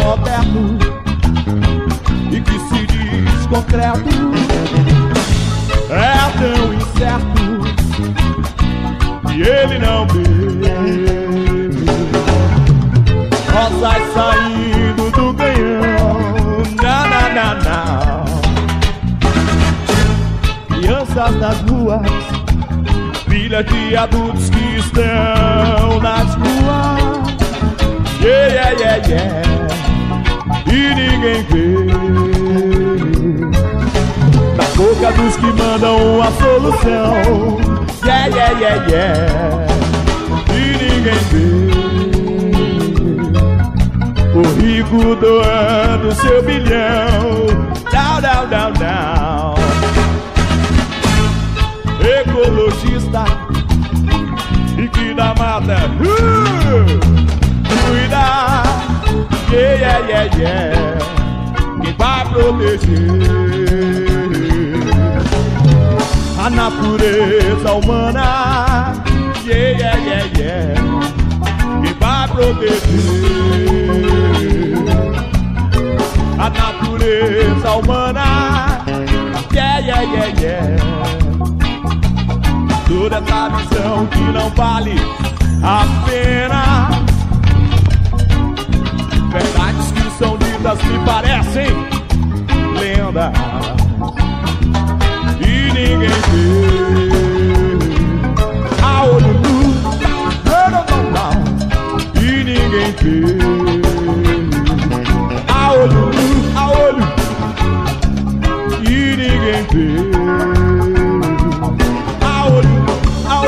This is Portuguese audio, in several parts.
Roberto e que se diz concreto é tão incerto que ele não vê rosas saindo do canhão. Não. Crianças nas ruas, filhas de adultos que estão nas ruas. Yeah. E ninguém vê na boca dos que mandam a solução. Yeah. E ninguém vê o rico doando seu bilhão. Não. Ecologista e que da mata cuida. Yeah. Quem vai proteger a natureza humana. Yeah. Quem vai proteger a natureza humana. Yeah. Toda essa visão que não vale a pena. Verdades que são ditas me parecem lendas e ninguém vê a olho nu. Não. E ninguém vê a olho nu. E ninguém vê a olho nu.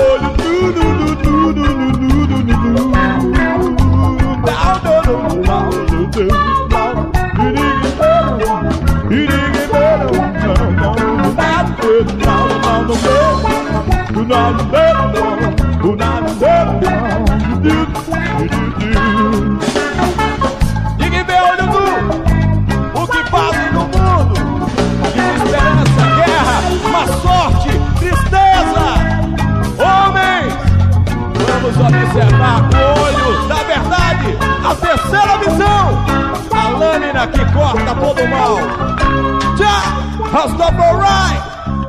Ninguém vê olho nu o que fazem no mundo. Desesperança, guerra, má sorte, tristeza. Homens, vamos observar com o olho da verdade a terceira visão, a lâmina que corta todo o mal. Tchau, Rastafari.